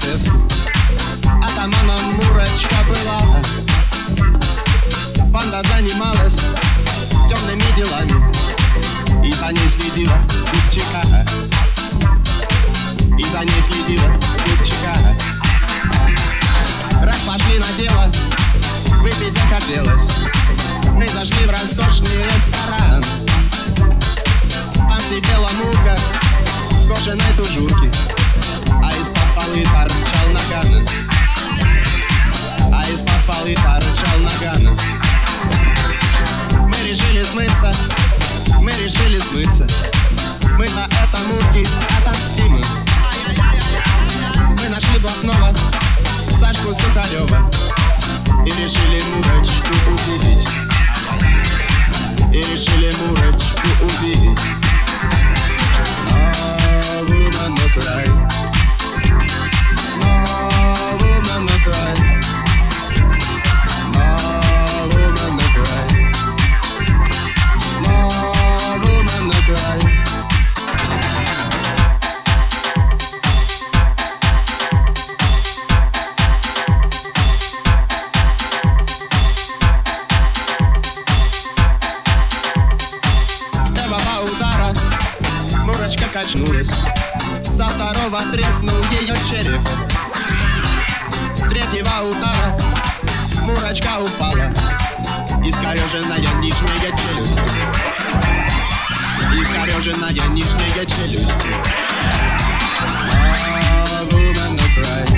Деликатес. Атаманом Мурочка была. Панда занималась темными делами, и за ней следила Дубчика. И за ней следила Дубчика. Раз пошли на дело, выпить захотелось. Мы зашли в роскошный ресторан. Там сидела мука в кожаной тужурке, а из-под полы торчал наган. А из-под полы торчал наган. Мы решили смыться, мы решили смыться. Мы за это муки отомстим. Мы нашли блатного Сашку Сухарева и решили Мурочку убить. И решили Мурочку убить. No woman no cry. No woman no cry. No woman no cry. No woman no cry. Удара Мурочка качнулась, со второго треснул ее череп. С третьего удара Мурочка упала, искореженная нижняя челюсть. Искореженная нижняя челюсть. No woman no cry.